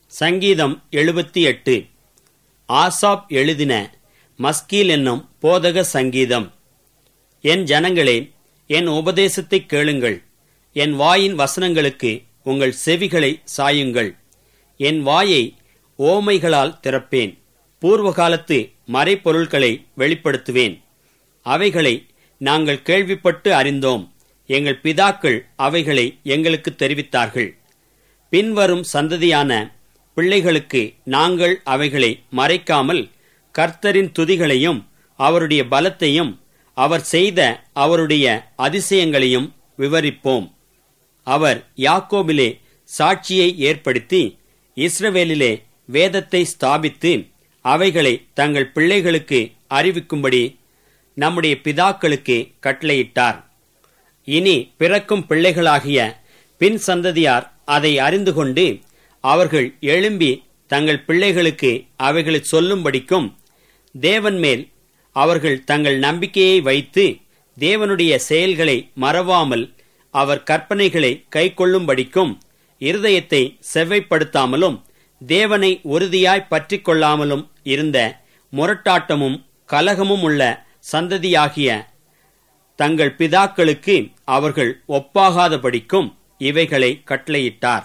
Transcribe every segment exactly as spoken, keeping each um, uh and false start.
சங்கீதம் எழுபத்தி எட்டு. ஆசாப் எழுதின மஸ்கீல் என்னும் போதக சங்கீதம். என் ஜனங்களே, என் உபதேசத்தைக் கேளுங்கள். என் வாயின் வசனங்களுக்கு உங்கள் செவிகளை சாயுங்கள். என் வாயை ஓமைகளால் திறப்பேன். பூர்வகாலத்து மறைப்பொருள்களை வெளிப்படுத்துவேன். அவைகளை நாங்கள் கேள்விப்பட்டு அறிந்தோம். எங்கள் பிதாக்கள் அவைகளை எங்களுக்கு தெரிவித்தார்கள். பின்வரும் சந்ததியான பிள்ளைகளுக்கு நாங்கள் அவைகளை மறைக்காமல் கர்த்தரின் துதிகளையும் அவருடைய பலத்தையும் அவர் செய்த அவருடைய அதிசயங்களையும் விவரிப்போம். அவர் யாக்கோபிலே சாட்சியை ஏற்படுத்தி இஸ்ரவேலிலே வேதத்தை ஸ்தாபித்து அவைகளை தங்கள் பிள்ளைகளுக்கு அறிவிக்கும்படி நம்முடைய பிதாக்களுக்கு கட்டளையிட்டார். இனி பிறக்கும் பிள்ளைகளாகிய பின் சந்ததியார் அதை அறிந்து கொண்டு அவர்கள் எழும்பி தங்கள் பிள்ளைகளுக்கு அவைகளை சொல்லும்படிக்கும் தேவன் மேல் அவர்கள் தங்கள் நம்பிக்கையை வைத்து தேவனுடைய செயல்களை மறவாமல் அவர் கற்பனைகளை கைக்கொள்ளும்படிக்கும் இருதயத்தை செவ்வைப்படுத்தாமலும் தேவனை உறுதியாய் பற்றி கொள்ளாமலும் இருந்த முரட்டாட்டமும் கலகமும் உள்ள சந்ததியாகிய தங்கள் பிதாக்களுக்கு அவர்கள் ஒப்பாகாதபடிக்கும் இவைகளை கட்டளையிட்டார்.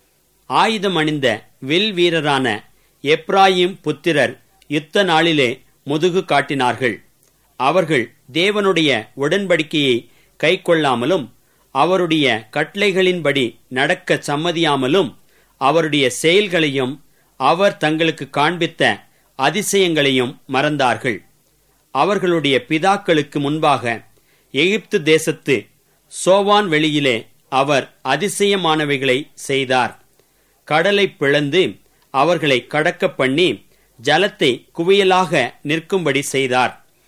ஆயுதம் அணிந்த வில் வீரரான எப்ராயிம் புத்திரர் யுத்த நாளிலே முதுகு காட்டினார்கள். அவர்கள் தேவனுடைய உடன்படிக்கையை கைக்கொள்ளாமலும் அவருடைய கட்டளைகளின்படி நடக்க சம்மதியாமலும் அவருடைய செயல்களையும் அவர் தங்களுக்கு காண்பித்த அதிசயங்களையும் மறந்தார்கள். அவர்களுடைய பிதாக்களுக்கு முன்பாக எகிப்து தேசத்து சோவான் வெளியிலே அவர் அதிசயமானவைகளை செய்தார். கடலை பிளந்து அவர்களை கடக்க பண்ணி ஜலத்தை குவியலாக நிற்கும்படி செய்தார்.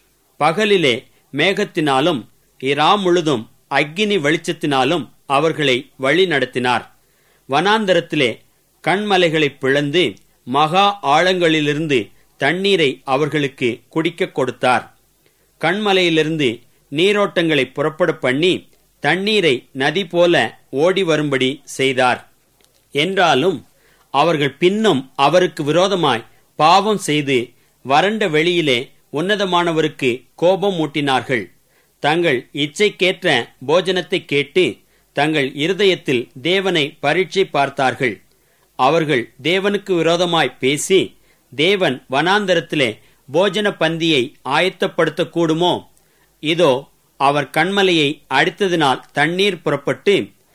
பகலிலே மேகத்தினாலும் இரா முழுதும் அக்கினி வெளிச்சத்தினாலும் அவர்களை வழி நடத்தினார். வனாந்தரத்திலே கண்மலைகளை பிளந்து மகா ஆழங்களிலிருந்து தண்ணீரை அவர்களுக்கு குடிக்க கொடுத்தார். கண்மலையிலிருந்து நீரோட்டங்களை புறப்பட பண்ணி தண்ணீரை நதி போல ஓடி வரும்படி செய்தார். என்றாலும் அவர்கள் பின்னும் அவருக்கு விரோதமாய் பாவம் செய்து வறண்ட வெளியிலே உன்னதமானவருக்கு கோபம் மூட்டினார்கள். தங்கள் இச்சைக்கேற்ற போஜனத்தை கேட்டு தங்கள் இருதயத்தில் தேவனை பரீட்சை பார்த்தார்கள். அவர்கள் தேவனுக்கு விரோதமாய் பேசி தேவன் வனாந்தரத்திலே போஜன பந்தியை ஆயத்தப்படுத்தக்கூடுமோ? இதோ அவர் கண்மலையை அடித்ததினால் தண்ணீர் புறப்பட்டு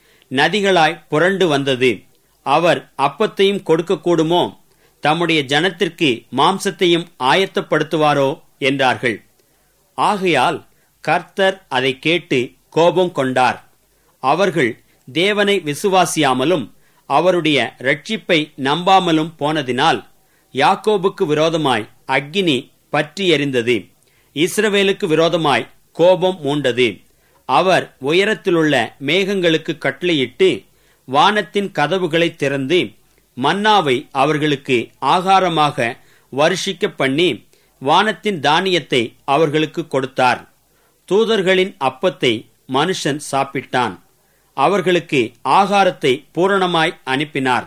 நதிகளாய் புரண்டு வந்தது. அவர் அப்பத்தையும் கொடுக்கக்கூடுமோ? தம்முடைய ஜனத்திற்கு மாம்சத்தையும் ஆயத்தப்படுத்துவாரோ என்றார்கள். ஆகையால் கர்த்தர் அதை கேட்டு கோபம் கொண்டார். அவர்கள் தேவனை விசுவாசியாமலும் அவருடைய இரட்சிப்பை நம்பாமலும் போனதினால் யாக்கோபுக்கு விரோதமாய் அக்கினி பற்றி எரிந்தது. இஸ்ரவேலுக்கு விரோதமாய் கோபம் மூண்டது. அவர் உயரத்திலுள்ள மேகங்களுக்கு கட்டளையிட்டு வானத்தின் கதவுகளை திறந்து மன்னாவை அவர்களுக்கு ஆகாரமாக வருஷிக்க பண்ணி வானத்தின் தானியத்தை அவர்களுக்கு கொடுத்தார். தூதர்களின் அப்பத்தை மனுஷன் சாப்பிட்டான். அவர்களுக்கு ஆகாரத்தை பூரணமாய் அனுப்பினார்.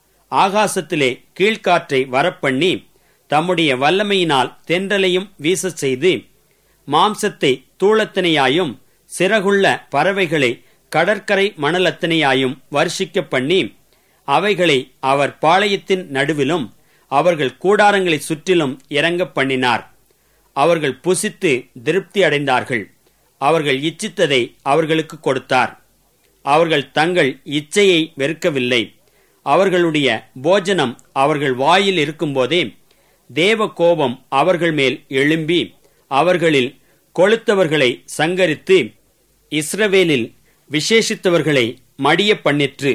ஆகாசத்திலே கீழ்காற்றை வரப்பண்ணி தம்முடைய வல்லமையினால் தென்றலையும் வீசச் செய்து மாம்சத்தை தூளத்தனையாயும் சிறகுள்ள பறவைகளை கடற்கரை மணலத்தனையாயும் வருஷிக்க பண்ணி அவைகளை அவர் பாளையத்தின் நடுவிலும் அவர்கள் கூடாரங்களை சுற்றிலும் இறங்க பண்ணினார். அவர்கள் புசித்து திருப்தி அடைந்தார்கள். அவர்கள் இச்சித்ததை அவர்களுக்கு கொடுத்தார். அவர்கள் தங்கள் இச்சையை வெறுக்கவில்லை. அவர்களுடைய போஜனம் அவர்கள் வாயில் இருக்கும்போதே தேவ கோபம் அவர்கள் மேல் எழும்பி அவர்களில் கொழுத்தவர்களை சங்கரித்து இஸ்ரவேலில் விசேஷித்தவர்களை மடிய பண்ணிற்று.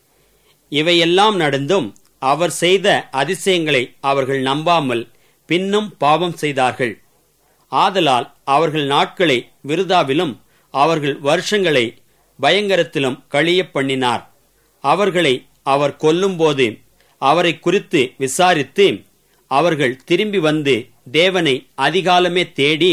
இவையெல்லாம் நடந்தும் அவர் செய்த அதிசயங்களை அவர்கள் நம்பாமல் பின்னும் பாவம் செய்தார்கள். ஆதலால் அவர்கள் நாட்களை விருதாவிலும் அவர்கள் வருஷங்களை பயங்கரத்திலும் கழிய பண்ணினார். அவர்களை அவர் கொல்லும்போது அவரை குறித்து விசாரித்து அவர்கள் திரும்பி வந்து தேவனை அதிகாலமே தேடி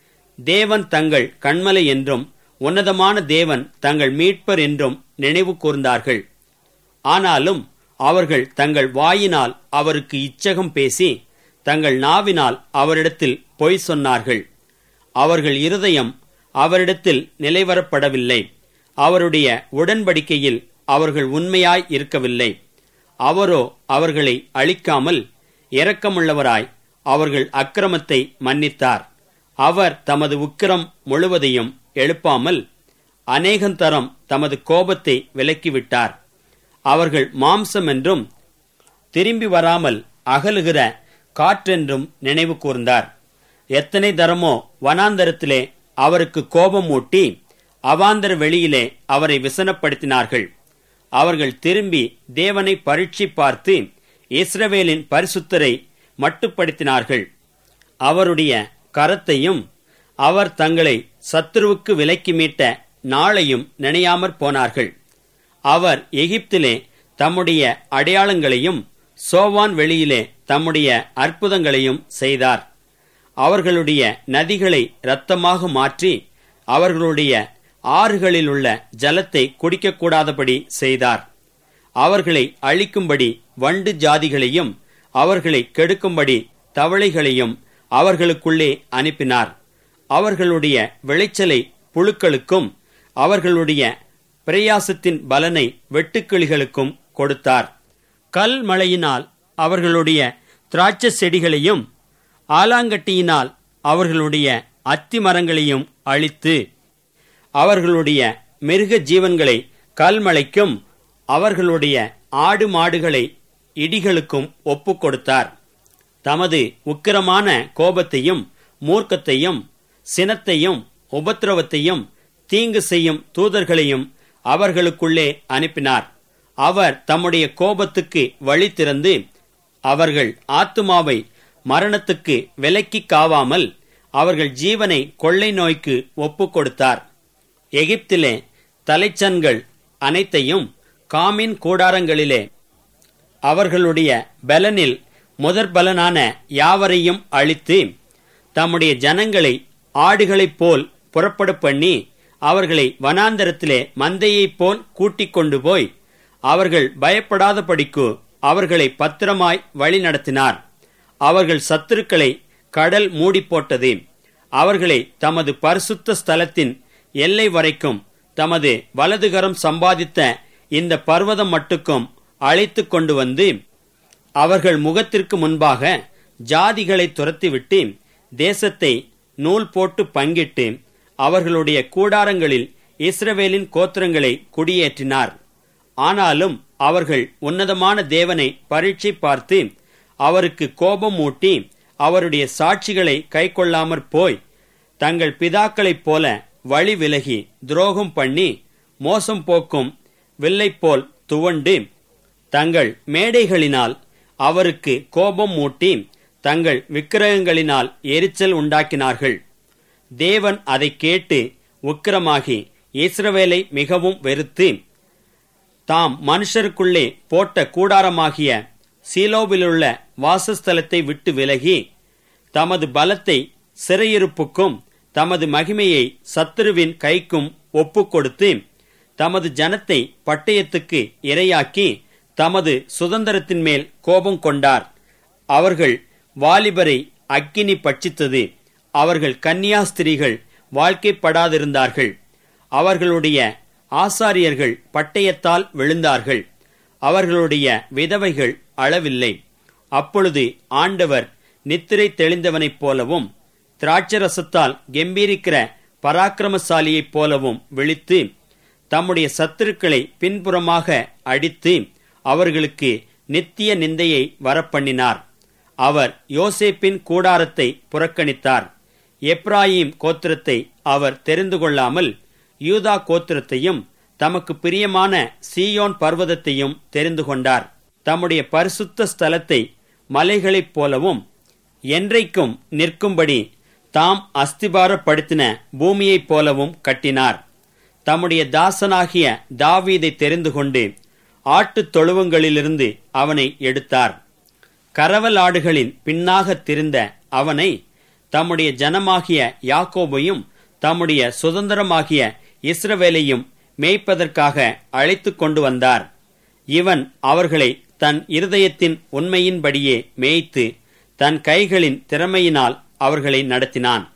தேவன் தங்கள் கண்மலை என்றும் உன்னதமான தேவன் தங்கள் மீட்பர் என்றும் நினைவு கூர்ந்தார்கள். ஆனாலும் அவர்கள் தங்கள் வாயினால் அவருக்கு இச்சகம் பேசி தங்கள் நாவினால் அவரிடத்தில் பொய் சொன்னார்கள். அவர்கள் இருதயம் அவரிடத்தில் நிலைவரப்படவில்லை. அவருடைய உடன்படிக்கையில் அவர்கள் உண்மையாய் இருக்கவில்லை. அவரோ அவர்களை அழிக்காமல் இரக்கமுள்ளவராய் அவர்கள் அக்கிரமத்தை மன்னித்தார். அவர் தமது உக்கிரம் முழுவதையும் எழுப்பாமல் அநேகந்தரம் தமது கோபத்தை விலக்கிவிட்டார். அவர்கள் மாம்சம் என்றும் திரும்பி வராமல் அகலுகிற காற்றென்றும் நினைவு கூர்ந்தார். எத்தனை தரமோ வனாந்தரத்திலே அவருக்கு கோபம் ஊட்டி அவாந்தர வெளியிலே அவரை விசனப்படுத்தினார்கள். அவர்கள் திரும்பி தேவனை பரீட்சை பார்த்து இஸ்ரவேலின் பரிசுத்தரை மட்டுப்படுத்தினார்கள். அவருடைய கரத்தையும் அவர் தங்களை சத்துருவுக்கு விலக்கி மீட்ட நாளையும் நினையாமற் போனார்கள். அவர் எகிப்திலே தம்முடைய அடையாளங்களையும் சோவான் வெளியிலே தம்முடைய அற்புதங்களையும் செய்தார். அவர்களுடைய நதிகளை இரத்தமாக மாற்றி அவர்களுடைய ஆறுகளிலுள்ள ஜலத்தை குடிக்கக்கூடாதபடி செய்தார். அவர்களை அழிக்கும்படி வண்டு ஜாதிகளையும் அவர்களை கெடுக்கும்படி தவளைகளையும் அவர்களுக்குள்ளே அனுப்பினார். அவர்களுடைய விளைச்சலை புழுக்களுக்கும் அவர்களுடைய பிரயாசத்தின் பலனை வெட்டுக்கிளிகளுக்கும் கொடுத்தார். கல் மழையினால் அவர்களுடைய திராட்சை செடிகளையும் ஆலாங்கட்டியினால் அவர்களுடைய அத்தி மரங்களையும் அழித்து அவர்களுடைய மிருக ஜீவன்களை கல்மழைக்கும் அவர்களுடைய ஆடு மாடுகளை இடிகளுக்கும் ஒப்புக் கொடுத்தார். தமது உக்கிரமான கோபத்தையும் மூர்க்கத்தையும் சினத்தையும் உபத்திரவத்தையும் தீங்கு செய்யும் தூதர்களையும் அவர்களுக்குள்ளே அனுப்பினார். அவர் தம்முடைய கோபத்துக்கு வழி திறந்து அவர்கள் ஆத்துமாவை மரணத்துக்கு விலக்கி காவாமல் அவர்கள் ஜீவனை கொள்ளை நோய்க்கு ஒப்புக் கொடுத்தார். எகிப்திலே தலைச்சன்கள் அனைத்தையும் காமின் கூடாரங்களிலே அவர்களுடைய பலனில் முதற்பலனான யாவரையும் அழித்து தம்முடைய ஜனங்களை ஆடுகளைப் போல் புறப்பட பண்ணி அவர்களை வனாந்தரத்திலே மந்தையைப் போல் கூட்டிக் கொண்டு போய் அவர்கள் பயப்படாதபடிக்கு அவர்களை பத்திரமாய் வழி நடத்தினார். அவர்கள் சத்துருக்களை கடல் மூடி போட்டது. அவர்களை தமது பரிசுத்த ஸ்தலத்தின் எல்லை வரைக்கும் தமது வலதுகரம் சம்பாதித்த இந்த பர்வதம் மட்டுக்கும் அழைத்து கொண்டு வந்து அவர்கள் முகத்திற்கு முன்பாக ஜாதிகளை துரத்திவிட்டு தேசத்தை நூல் போட்டு பங்கிட்டு அவர்களுடைய கூடாரங்களில் இஸ்ரவேலின் கோத்திரங்களை குடியேற்றினார். ஆனாலும் அவர்கள் உன்னதமான தேவனை பரீட்சை பார்த்து அவருக்கு கோபம் மூட்டி அவருடைய சாட்சிகளை கைக்கொள்ளாமற் போய் தங்கள் பிதாக்களைப் போல வழி விலகி துரோகம் பண்ணி மோசம் போக்கும் வில்லைப் போல் துவண்டு தங்கள் மேடைகளினால் அவருக்கு கோபம் மூட்டி தங்கள் விக்கிரகங்களினால் எரிச்சல் உண்டாக்கினார்கள். தேவன் அதை கேட்டு உக்கிரமாகி இஸ்ரவேலை மிகவும் வெறுத்து தாம் மனுஷருக்குள்ளே போட்ட கூடாரமாகிய சீலோவிலுள்ள வாசஸ்தலத்தை விட்டு விலகி தமது பலத்தை சிறையிருப்புக்கும் தமது மகிமையை சத்துருவின் கைக்கும் ஒப்புக் கொடுத்து தமது ஜனத்தை பட்டயத்துக்கு இரையாக்கி தமது சுதந்திரத்தின் மேல் கோபம் கொண்டார். அவர்கள் வாலிபரை அக்கினி பட்சித்தது. அவர்கள் கன்னியாஸ்திரிகள் வாழ்க்கைப்படாதிருந்தார்கள். அவர்களுடைய ஆசாரியர்கள் பட்டயத்தால் விழுந்தார்கள். அவர்களுடைய விதவைகள் அளவில்லை. அப்பொழுது ஆண்டவர் நித்திரை தெளிந்தவனைப் போலவும் திராட்சரசத்தால் கெம்பீரிக்கிற பராக்கிரமசாலியைப் போலவும் விழித்து தம்முடைய சத்துருக்களை பின்புறமாக அடித்து அவர்களுக்கு நித்திய நிந்தையை வரப்பண்ணினார். அவர் யோசேப்பின் கூடாரத்தை புறக்கணித்தார். எப்ராயிம் கோத்திரத்தை அவர் தெரிந்து கொள்ளாமல் யூதா கோத்திரத்தையும் தமக்கு பிரியமான சீயோன் பர்வதத்தையும் தெரிந்து கொண்டார். தம்முடைய பரிசுத்த ஸ்தலத்தை மலைகளைப் போலவும் என்றைக்கும் நிற்கும்படி தாம் அஸ்திபாரப்படுத்தின பூமியைப் போலவும் கட்டினார். தம்முடைய தாசனாகிய தாவீதை தெரிந்து கொண்டு ஆட்டுத் தொழுவங்களிலிருந்து அவனை எடுத்தார். கரவல் ஆடுகளின் பின்னாக திரிந்த அவனை தம்முடைய ஜனமாகிய யாக்கோபையும் தம்முடைய சுதந்திரமாகிய இஸ்ரவேலையும் மேய்ப்பதற்காக அழைத்து கொண்டு வந்தார். இவன் அவர்களை தன் இருதயத்தின் உண்மையின்படியே மேய்த்து தன் கைகளின் திறமையினால் அவர்களை நடத்தினான்.